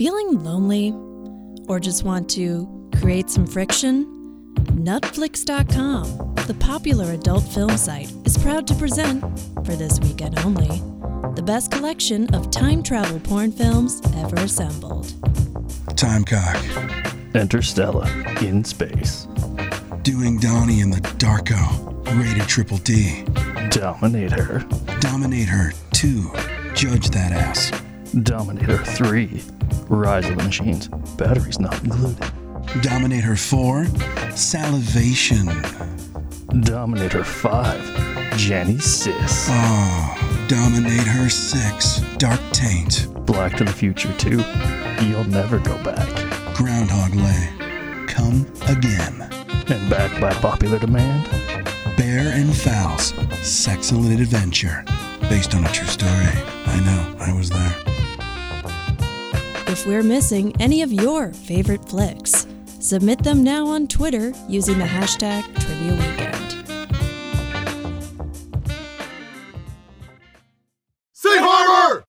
Feeling lonely? Or just want to create some friction? Netflix.com, the popular adult film site, is proud to present, for this weekend only, the best collection of time travel porn films ever assembled. Timecock. Interstellar, in space. Doing Donnie in the Darko, rated Triple D. Dominator. Dominator 2, Judge That Ass. Dominator 3, Rise of the Machines, batteries not included. Dominator 4, Salivation. Dominator 5, Jenny Sis. Oh, Dominator 6, Dark Taint. Black to the Future 2, You'll Never Go Back. Groundhog Lay, Come Again. And backed by popular demand, Bear and Fowls, Sexcellent Adventure, based on a true story. I know, I was there. If we're missing any of your favorite flicks, submit them now on Twitter using the hashtag Trivia Weekend.